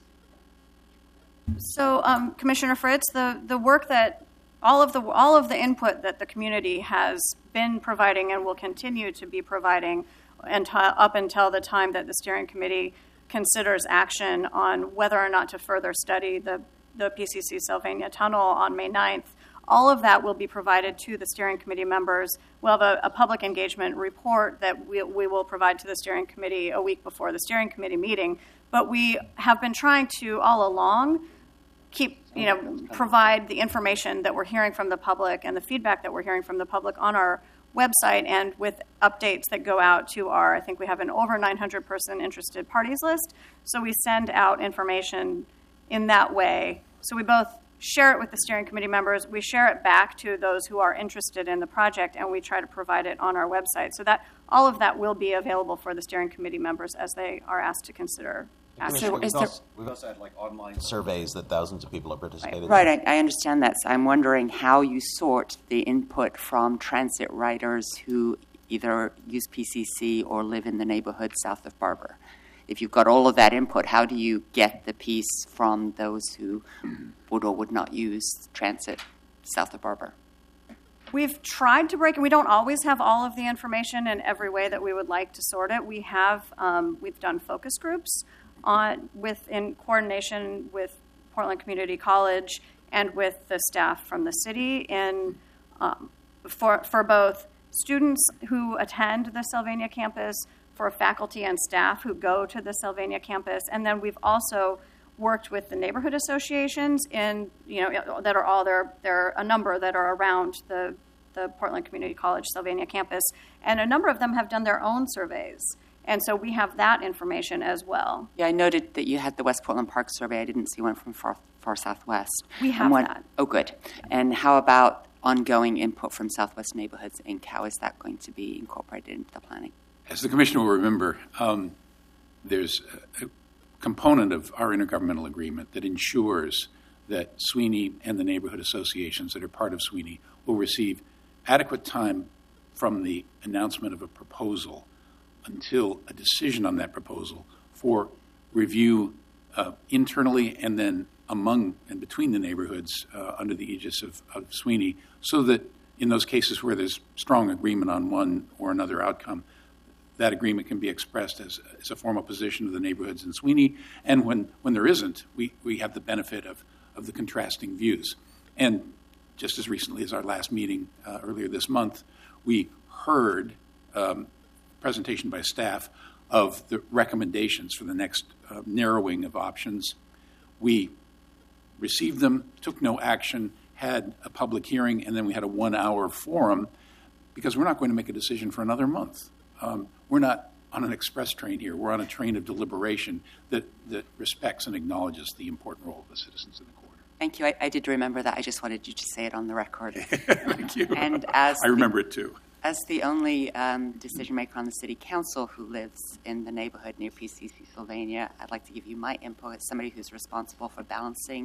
So, um, Commissioner Fritz, the, the work that all of the all of the input that the community has been providing and will continue to be providing until, up until the time that the steering committee considers action on whether or not to further study the the P C C Sylvania Tunnel on May ninth, all of that will be provided to the steering committee members. We'll have a, a public engagement report that we, we will provide to the steering committee a week before the steering committee meeting. But we have been trying to, all along, keep, you know, provide the information that we're hearing from the public and the feedback that we're hearing from the public on our website and with updates that go out to our, I think we have an over nine hundred person interested parties list. So we send out information in that way. So we both share it with the steering committee members, we share it back to those who are interested in the project, and we try to provide it on our website. So that all of that will be available for the steering committee members as they are asked to consider action. So we've, is there- also, we've also had like online surveys that thousands of people have participated Right, in. I, I understand that. So I'm wondering how you sort the input from transit riders who either use P C C or live in the neighborhood south of Barber. If you've got all of that input, how do you get the piece from those who would or would not use transit south of Barber? We've tried to break it. We don't always have all of the information in every way that we would like to sort it. We have um, we've done focus groups on with in coordination with Portland Community College and with the staff from the city in um, for for both students who attend the Sylvania campus, for faculty and staff who go to the Sylvania campus, and then we've also worked with the neighborhood associations in, you know, that are all there. There are a number that are around the the Portland Community College Sylvania campus, and a number of them have done their own surveys, and so we have that information as well. Yeah, I noted that you had the West Portland Park survey. I didn't see one from Far, far Southwest. We have what, that. Oh, good. And how about ongoing input from Southwest Neighborhoods, Incorporated? How is that going to be incorporated into the planning? As the Commissioner will remember, um, there's a, a component of our intergovernmental agreement that ensures that Sweeney and the neighborhood associations that are part of Sweeney will receive adequate time from the announcement of a proposal until a decision on that proposal for review uh, internally and then among and between the neighborhoods uh, under the aegis of, of Sweeney, so that in those cases where there's strong agreement on one or another outcome, that agreement can be expressed as, as a formal position of the neighborhoods in Sweeney. And when, when there isn't, we, we have the benefit of, of the contrasting views. And just as recently as our last meeting uh, earlier this month, we heard um, presentation by staff of the recommendations for the next uh, narrowing of options. We received them, took no action, had a public hearing, and then we had a one-hour forum because we're not going to make a decision for another month. Um, we're not on an express train here. We're on a train of deliberation that, that respects and acknowledges the important role of the citizens in the corridor. Thank you. I, I did remember that. I just wanted you to say it on the record. Thank you. And as I remember the, it too. As the only um, decision maker on the city council who lives in the neighborhood near P C C Sylvania, I'd like to give you my input as somebody who's responsible for balancing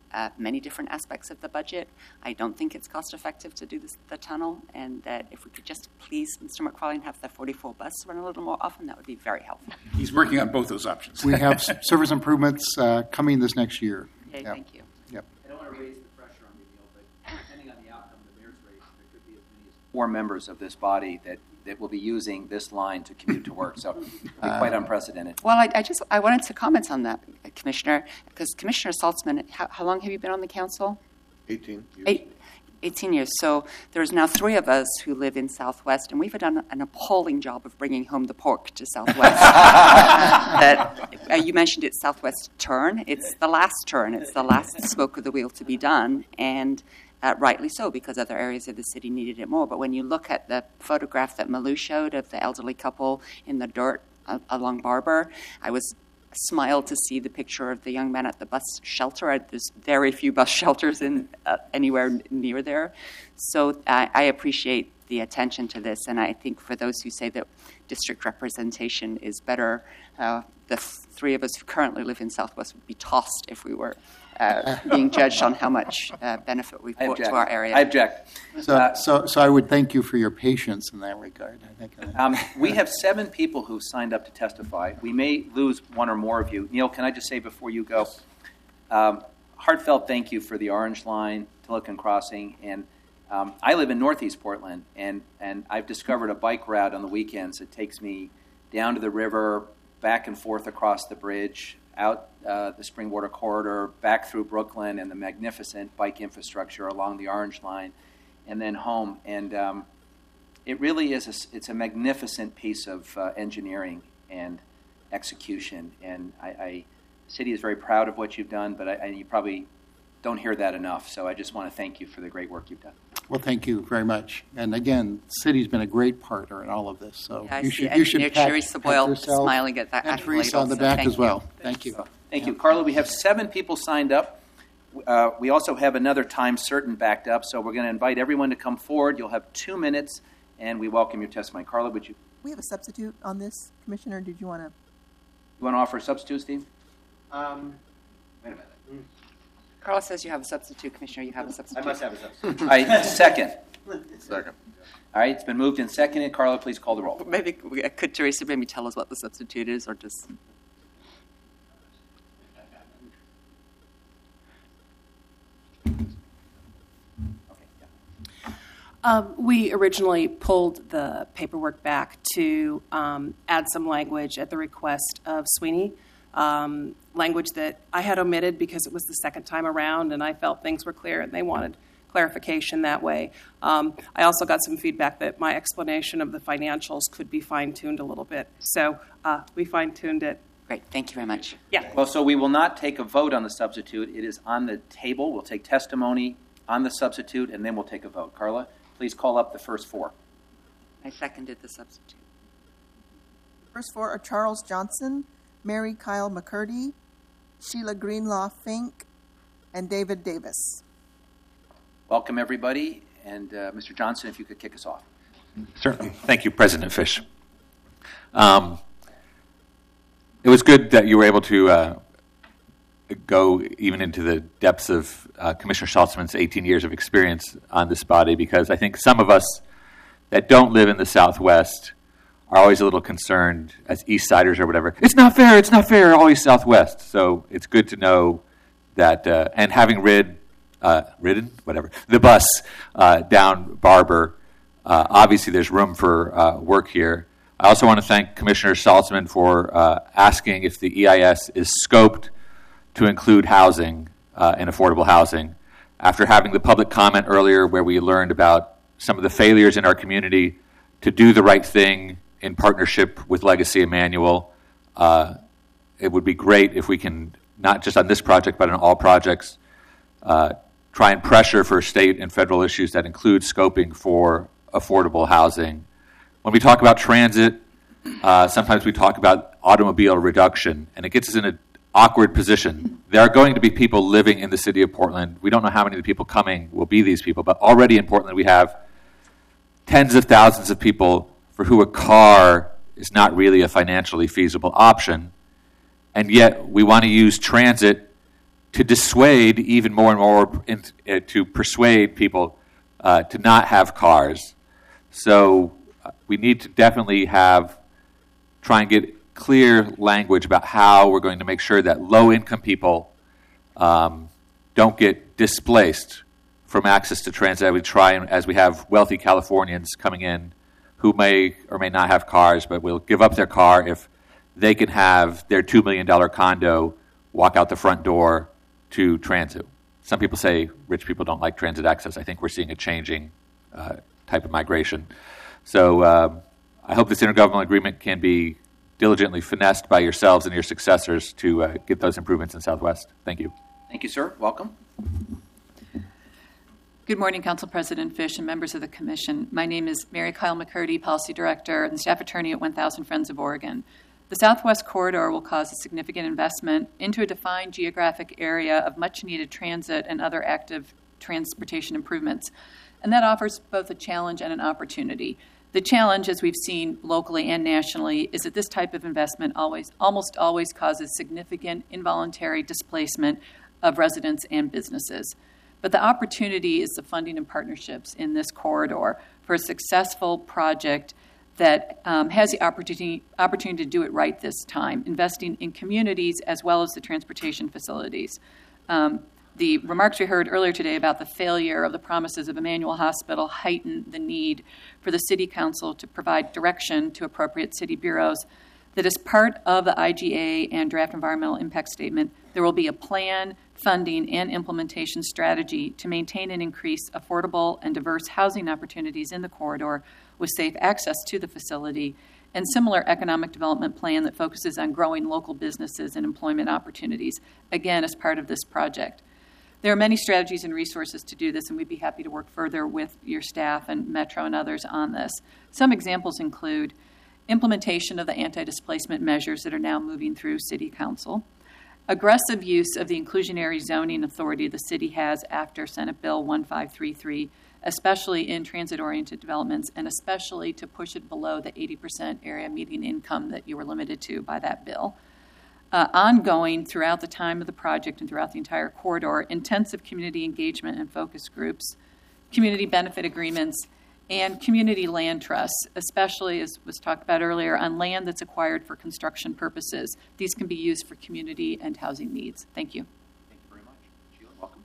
uh, many different aspects of the budget. I don't think it's cost effective to do this, the tunnel, and that if we could just please, Mister McFarlane, have the forty-four bus run a little more often, that would be very helpful. He's working on both those options. We have s- service improvements uh, coming this next year. Okay, Yep. thank you. Yep. I don't want to raise the pressure on you, Neil, but depending on the outcome of the mayor's race, there could be as many as four members of this body that, that will be using this line to commute to work. So it'll be quite unprecedented. Well, I, I just I wanted to comment on that, Commissioner, because Commissioner Saltzman, how, how long have you been on the council? eighteen years. Eight, eighteen years. So there's now three of us who live in Southwest, and we've done an appalling job of bringing home the pork to Southwest. uh, that, uh, you mentioned it's Southwest turn. It's the last turn. It's the last spoke of the wheel to be done, and uh, rightly so, because other areas of the city needed it more. But when you look at the photograph that Malou showed of the elderly couple in the dirt uh, along Barber, I was smiled to see the picture of the young man at the bus shelter. There's very few bus shelters in uh, anywhere near there. So I, I appreciate the attention to this, and I think for those who say that district representation is better, uh, the f- three of us who currently live in Southwest would be tossed if we were uh, being judged on how much uh, benefit we've I brought object. to our area. I object. So, Uh, so, so I would thank you for your patience in that regard. I think. uh, Um, we have seven people who signed up to testify. We may lose one or more of you. Neil, can I just say before you go, um, heartfelt thank you for the Orange Line, Tilican Crossing, and um, I live in Northeast Portland, and, and I've discovered a bike route on the weekends that takes me down to the river, back and forth across the bridge, out uh, the Springwater Corridor, back through Brooklyn and the magnificent bike infrastructure along the Orange Line, and then home. And um, it really is a, it's a magnificent piece of uh, engineering and execution. And I, I, the city is very proud of what you've done, but I, I, you probably don't hear that enough. So I just want to thank you for the great work you've done. Well, thank you very much. And again, the city's been a great partner in all of this. So Yeah, I you see should you should Engineer pat, Teresa pat Boyle yourself smiling at that and accolade Teresa on the also. back Thank as you. well. Thank you. Thank you. Carla, we have seven people signed up. Uh, we also have another time certain backed up, so we're going to invite everyone to come forward. You'll have two minutes, and we welcome your testimony. Carla, would you We have a substitute on this, Commissioner. Did you want to? you want to offer a substitute, Steve? Um, Wait a minute. Carla says you have a substitute, Commissioner. You have a substitute. have a substitute. All right, second. Second. All right, it's been moved and seconded. Carla, please call the roll. Maybe could Teresa maybe tell us what the substitute is, or just Um, we originally pulled the paperwork back to um, add some language at the request of Sweeney, um, language that I had omitted because it was the second time around and I felt things were clear and they wanted clarification that way. Um, I also got some feedback that my explanation of the financials could be fine-tuned a little bit. So uh, we fine-tuned it. great. Thank you very much. Yeah. Well, so we will not take a vote on the substitute. It is on the table. We'll take testimony on the substitute, and then we'll take a vote. Carla, please call up the first four. I seconded the substitute. First four are Charles Johnson, Mary Kyle McCurdy, Sheila Greenlaw Fink, and David Davis. Welcome, everybody. And uh, Mister Johnson, if you could kick us off. Certainly. Thank you, President Fish. Um, it was good that you were able to uh, go even into the depths of uh, Commissioner Saltzman's eighteen years of experience on this body, because I think some of us that don't live in the Southwest are always a little concerned as East Siders or whatever. It's not fair, it's not fair, always Southwest. So it's good to know that, uh, and having rid, uh, ridden, whatever, the bus uh, down Barber, uh, obviously there's room for uh, work here. I also want to thank Commissioner Saltzman for uh, asking if the E I S is scoped to include housing uh, and affordable housing. After having the public comment earlier where we learned about some of the failures in our community to do the right thing in partnership with Legacy Emmanuel, uh, it would be great if we can, not just on this project, but on all projects, uh, try and pressure for state and federal issues that include scoping for affordable housing. When we talk about transit, uh, sometimes we talk about automobile reduction, and it gets us in an awkward position. There are going to be people living in the city of Portland. We don't know how many of the people coming will be these people, but already in Portland we have tens of thousands of people for who a car is not really a financially feasible option, and yet we want to use transit to dissuade even more and more, in, uh, to persuade people uh, to not have cars. So uh, we need to definitely have, try and get clear language about how we're going to make sure that low-income people um, don't get displaced from access to transit. We try, and as we have wealthy Californians coming in who may or may not have cars, but will give up their car if they can have their two million dollars condo walk out the front door to transit. Some people say rich people don't like transit access. I think we're seeing a changing uh, type of migration. So um, I hope this intergovernmental agreement can be diligently finessed by yourselves and your successors to uh, get those improvements in Southwest. Thank you. Thank you, sir. Welcome. Good morning, Council President Fish and members of the Commission. My name is Mary Kyle McCurdy, Policy Director and Staff Attorney at one thousand Friends of Oregon. The Southwest Corridor will cause a significant investment into a defined geographic area of much-needed transit and other active transportation improvements, and that offers both a challenge and an opportunity. The challenge, as we've seen locally and nationally, is that this type of investment always, almost always causes significant involuntary displacement of residents and businesses. But the opportunity is the funding and partnerships in this corridor for a successful project that um, has the opportunity, opportunity to do it right this time, investing in communities as well as the transportation facilities. Um, the remarks we heard earlier today about the failure of the promises of Emmanuel Hospital heighten the need for the City Council to provide direction to appropriate city bureaus, that as part of the I G A and draft environmental impact statement, there will be a plan, funding, and implementation strategy to maintain and increase affordable and diverse housing opportunities in the corridor with safe access to the facility, and similar economic development plan that focuses on growing local businesses and employment opportunities, again, as part of this project. There are many strategies and resources to do this, and we'd be happy to work further with your staff and Metro and others on this. Some examples include implementation of the anti-displacement measures that are now moving through City Council, aggressive use of the inclusionary zoning authority the city has after Senate Bill one five three three, especially in transit-oriented developments, and especially to push it below the eighty percent area median income that you were limited to by that bill. Uh, ongoing throughout the time of the project and throughout the entire corridor, intensive community engagement and focus groups, community benefit agreements, and community land trusts, especially as was talked about earlier, on land that's acquired for construction purposes. These can be used for community and housing needs. Thank you. Thank you very much. Sheila, welcome.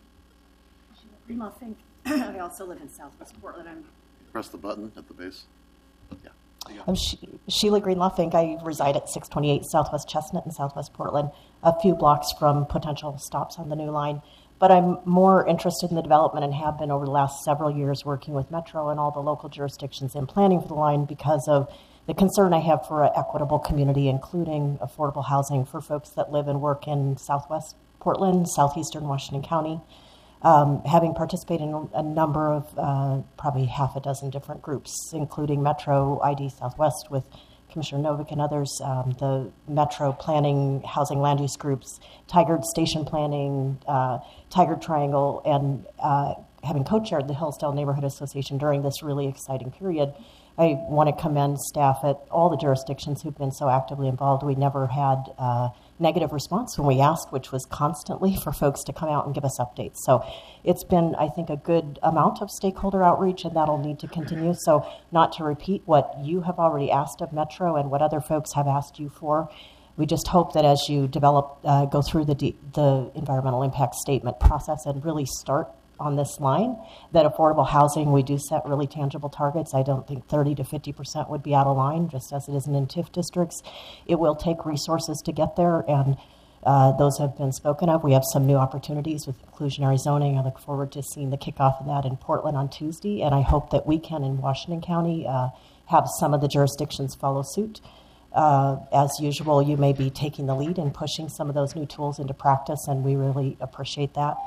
Sheila Greenlaw, thank I also live in Southwest Portland. I'm Press the button at the base. Yeah. I'm she- Sheila Greenlaw Fink. I reside at six twenty-eight Southwest Chestnut in Southwest Portland, a few blocks from potential stops on the new line. But I'm more interested in the development and have been over the last several years working with Metro and all the local jurisdictions in planning for the line because of the concern I have for an equitable community, including affordable housing for folks that live and work in Southwest Portland, southeastern Washington County. Um, having participated in a number of, uh, probably half a dozen different groups, including Metro, I D Southwest with Commissioner Novick and others, um, the Metro Planning, Housing Land Use Groups, Tigard Station Planning, uh, Tigard Triangle, and uh, having co-chaired the Hillsdale Neighborhood Association during this really exciting period, I want to commend staff at all the jurisdictions who've been so actively involved. We never had uh, negative response when we asked, which was constantly for folks to come out and give us updates. So it's been, I think, a good amount of stakeholder outreach, and that'll need to continue. So not to repeat what you have already asked of Metro and what other folks have asked you for, we just hope that as you develop, uh, go through the, de- the environmental impact statement process and really start on this line, that affordable housing, we do set really tangible targets. I don't think thirty to fifty percent would be out of line, just as it isn't in T I F districts. It will take resources to get there, and uh, those have been spoken of. We have some new opportunities with inclusionary zoning. I look forward to seeing the kickoff of that in Portland on Tuesday, and I hope that we can, in Washington County, uh, have some of the jurisdictions follow suit. Uh, as usual, you may be taking the lead in pushing some of those new tools into practice, and we really appreciate that.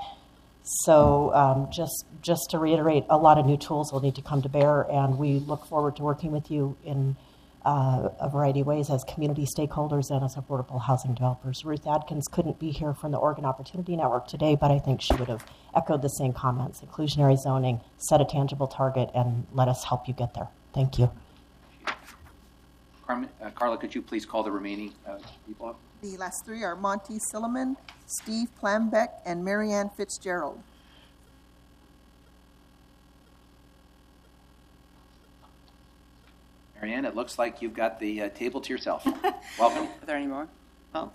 So um, just just to reiterate, a lot of new tools will need to come to bear, and we look forward to working with you in uh, a variety of ways as community stakeholders and as affordable housing developers. Ruth Adkins couldn't be here from the Oregon Opportunity Network today, but I think she would have echoed the same comments. Inclusionary zoning, set a tangible target, and let us help you get there. Thank you. Carmen, uh, Carla, could you please call the remaining uh, people up? The last three are Monty Silliman, Steve Plambeck, and Marianne Fitzgerald. Marianne, it looks like you've got the uh, table to yourself. Welcome. Are there any more? Well,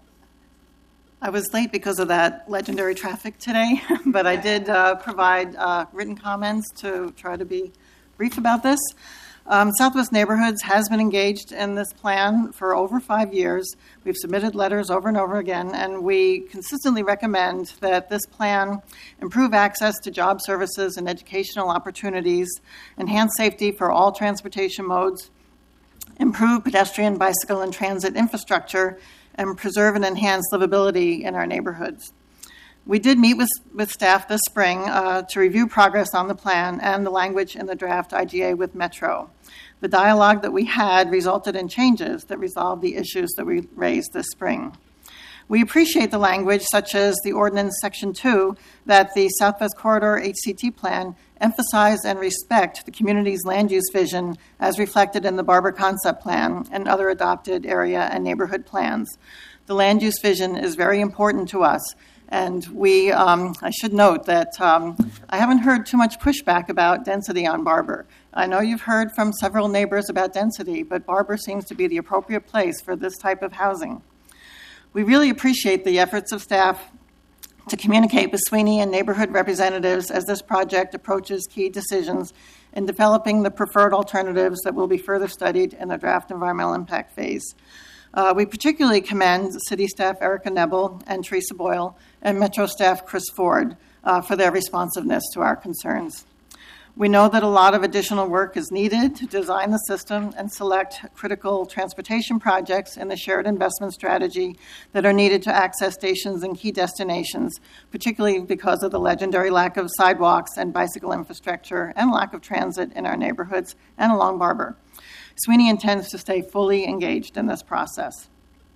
I was late because of that legendary traffic today, but I did uh, provide uh, written comments to try to be brief about this. Um, Southwest Neighborhoods has been engaged in this plan for over five years. We've submitted letters over and over again, and we consistently recommend that this plan improve access to job services and educational opportunities, enhance safety for all transportation modes, improve pedestrian, bicycle, and transit infrastructure, and preserve and enhance livability in our neighborhoods. We did meet with, with staff this spring uh, to review progress on the plan and the language in the draft I G A with Metro. The dialogue that we had resulted in changes that resolved the issues that we raised this spring. We appreciate the language, such as the ordinance section two, that the Southwest Corridor H C T plan emphasize and respect the community's land use vision as reflected in the Barber Concept Plan and other adopted area and neighborhood plans. The land use vision is very important to us. And we, um, I should note that um, I haven't heard too much pushback about density on Barber. I know you've heard from several neighbors about density, but Barber seems to be the appropriate place for this type of housing. We really appreciate the efforts of staff to communicate with Sweeney and neighborhood representatives as this project approaches key decisions in developing the preferred alternatives that will be further studied in the draft environmental impact phase. Uh, we particularly commend City staff Erica Nebel and Teresa Boyle and Metro staff Chris Ford uh, for their responsiveness to our concerns. We know that a lot of additional work is needed to design the system and select critical transportation projects in the shared investment strategy that are needed to access stations and key destinations, particularly because of the legendary lack of sidewalks and bicycle infrastructure and lack of transit in our neighborhoods and along Barber. Sweeney intends to stay fully engaged in this process.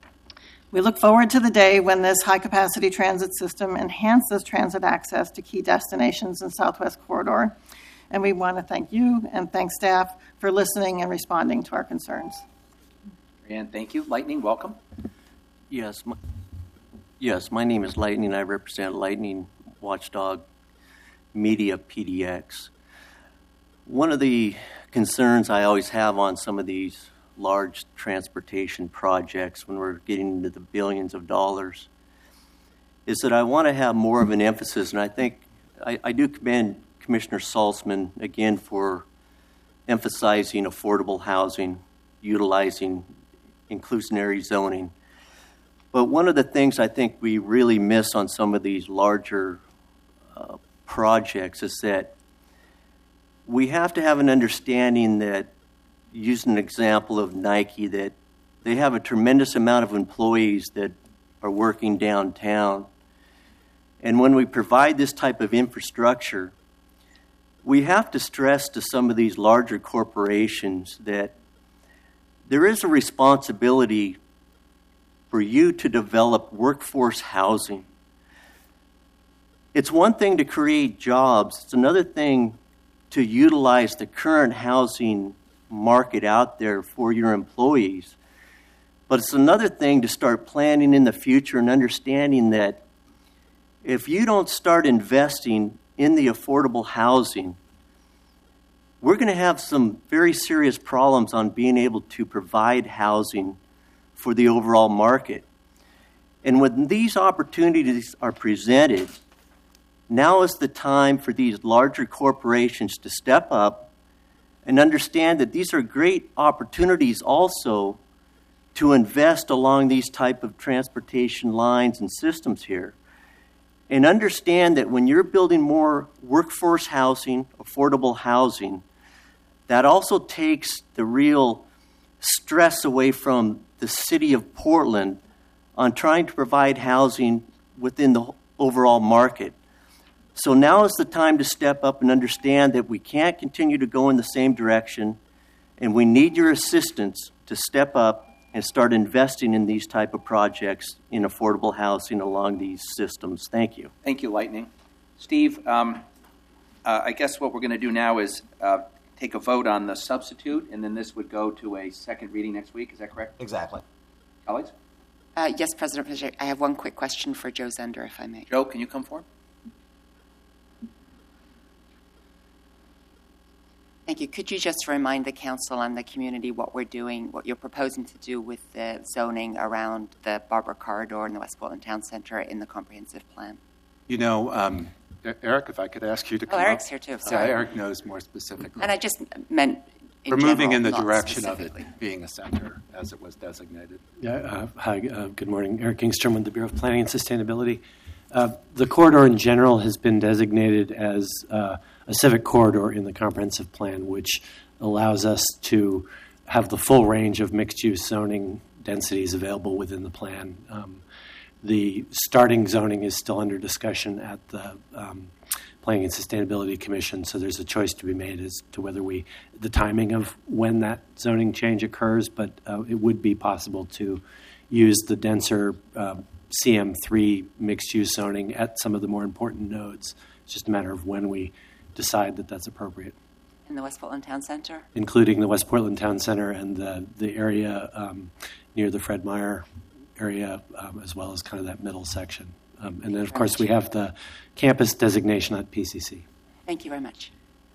We look forward to the day when this high-capacity transit system enhances transit access to key destinations in Southwest Corridor, and we want to thank you and thank staff for listening and responding to our concerns. And thank you. Lightning, welcome. Yes, my, yes, my name is Lightning. I represent Lightning Watchdog Media P D X. One of the concerns I always have on some of these large transportation projects when we're getting into the billions of dollars is that I want to have more of an emphasis, and I think I, I do commend Commissioner Salzman again for emphasizing affordable housing, utilizing inclusionary zoning. But one of the things I think we really miss on some of these larger uh, projects is that we have to have an understanding that, using an example of Nike, that they have a tremendous amount of employees that are working downtown. And when we provide this type of infrastructure, we have to stress to some of these larger corporations that there is a responsibility for you to develop workforce housing. It's one thing to create jobs. It's another thing to utilize the current housing market out there for your employees. But it's another thing to start planning in the future and understanding that if you don't start investing in the affordable housing, we're going to have some very serious problems on being able to provide housing for the overall market. And when these opportunities are presented, now is the time for these larger corporations to step up and understand that these are great opportunities also to invest along these type of transportation lines and systems here. And understand that when you're building more workforce housing, affordable housing, that also takes the real stress away from the city of Portland on trying to provide housing within the overall market. So now is the time to step up and understand that we can't continue to go in the same direction, and we need your assistance to step up and start investing in these type of projects in affordable housing along these systems. Thank you. Thank you, Lightning. Steve, um, uh, I guess what we're going to do now is uh, take a vote on the substitute, and then this would go to a second reading next week. Is that correct? Exactly. Colleagues? Uh, yes, President Fisher, I have one quick question for Joe Zender, if I may. Joe, can you come forward? Thank you. Could you just remind the council and the community what we're doing, what you're proposing to do with the zoning around the Barber Corridor and the West Portland Town Center in the comprehensive plan? You know, um, Eric, if I could ask you to come Oh, Eric's up. here too. Yeah, Sorry. Eric knows more specifically. And I just meant in We're moving general, in the not direction of it specifically. being a center as it was designated. Yeah, uh, hi, uh, good morning. Eric Kingstrom with the Bureau of Planning and Sustainability. Uh, the corridor in general has been designated as uh, a civic corridor in the comprehensive plan, which allows us to have the full range of mixed-use zoning densities available within the plan. Um, the starting zoning is still under discussion at the um, Planning and Sustainability Commission, so there's a choice to be made as to whether we, the timing of when that zoning change occurs, but uh, it would be possible to use the denser uh, C M three mixed-use zoning at some of the more important nodes. It's just a matter of when we decide that that's appropriate. In the West Portland Town Center? Including the West Portland Town Center and the, the area um, near the Fred Meyer area, um, as well as kind of that middle section. Um, and then, of course, we have the campus designation at P C C. Thank you very much.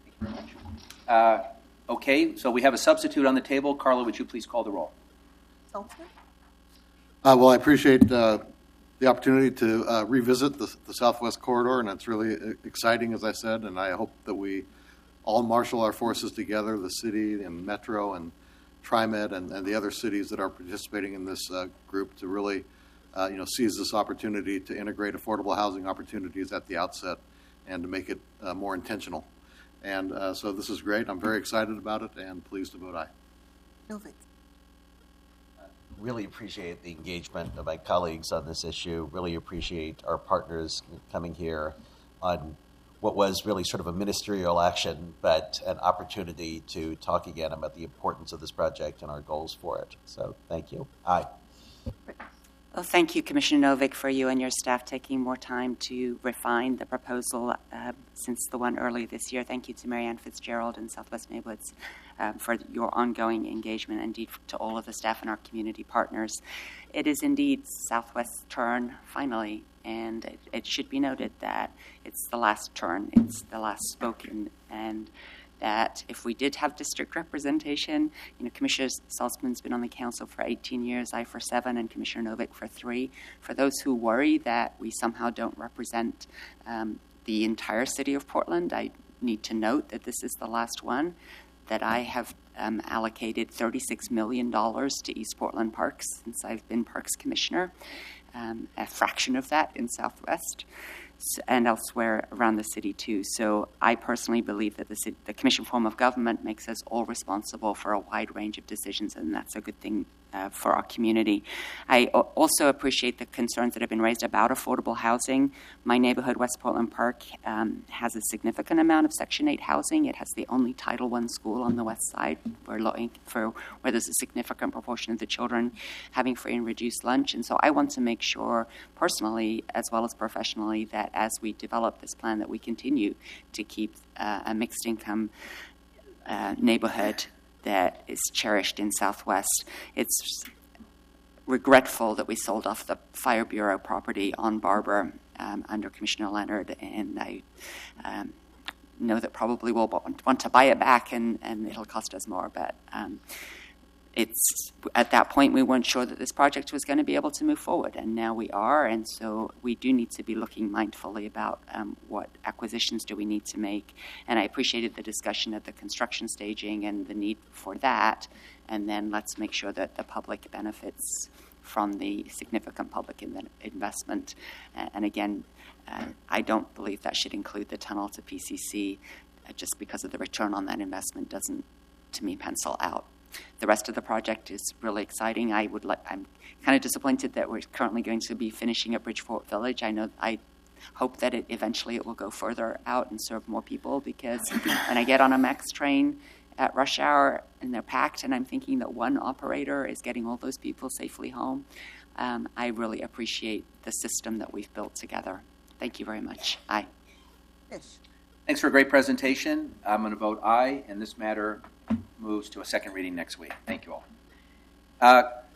Uh, okay, so we have a substitute on the table. Carla, would you please call the roll? Saltzman? Uh, well, I appreciate uh, the opportunity to uh, revisit the, the Southwest Corridor, and it's really exciting, as I said, and I hope that we all marshal our forces together, the city and Metro and TriMet and, and the other cities that are participating in this uh, group to really uh, you know, seize this opportunity to integrate affordable housing opportunities at the outset and to make it uh, more intentional. And uh, so this is great. I'm very excited about it and pleased to vote aye. Novick? Really appreciate the engagement of my colleagues on this issue. Really appreciate our partners coming here on what was really sort of a ministerial action, but an opportunity to talk again about the importance of this project and our goals for it. So thank you. Aye. Well, thank you, Commissioner Novick, for you and your staff taking more time to refine the proposal uh, since the one earlier this year. Thank you to Marianne Fitzgerald and Southwest Neighborhoods uh, for your ongoing engagement, and indeed to all of the staff and our community partners. It is indeed Southwest's turn, finally, and it, it should be noted that it's the last turn, it's the last spoken, and that if we did have district representation, you know, Commissioner Saltzman's been on the council for eighteen years, I for seven, and Commissioner Novick for three. For those who worry that we somehow don't represent um, the entire city of Portland, I need to note that this is the last one, that I have um, allocated thirty-six million dollars to East Portland Parks since I've been Parks Commissioner, um, a fraction of that in Southwest and elsewhere around the city too. So I personally believe that the, city, the commission form of government makes us all responsible for a wide range of decisions, and that's a good thing uh, for our community. I o- also appreciate the concerns that have been raised about affordable housing. My neighborhood, West Portland Park, um, has a significant amount of Section eight housing. It has the only Title one school on the west side where, low inc- for, where there's a significant proportion of the children having free and reduced lunch. And so I want to make sure personally as well as professionally that as we develop this plan that we continue to keep uh, a mixed income uh, neighborhood that is cherished in Southwest. It's regretful that we sold off the Fire Bureau property on Barber um, under Commissioner Leonard, and I um, know that probably we'll want, want to buy it back, and, and it'll cost us more, but um, it's at that point we weren't sure that this project was going to be able to move forward, and now we are, and so we do need to be looking mindfully about um, what acquisitions do we need to make. And I appreciated the discussion of the construction staging and the need for that, and then let's make sure that the public benefits from the significant public in- investment. Uh, and again, uh, I don't believe that should include the tunnel to P C C, uh, just because of the return on that investment doesn't, to me, pencil out. The rest of the project is really exciting. I would like, I'm kind of disappointed that we're currently going to be finishing at Bridgeport Village. I know I hope that it eventually it will go further out and serve more people, because when I get on a MAX train at rush hour and they're packed and I'm thinking that one operator is getting all those people safely home, um, I really appreciate the system that we've built together. Thank you very much. Aye. Fish. Thanks for a great presentation. I'm going to vote aye, and this matter moves to a second reading next week. Thank you all. Uh,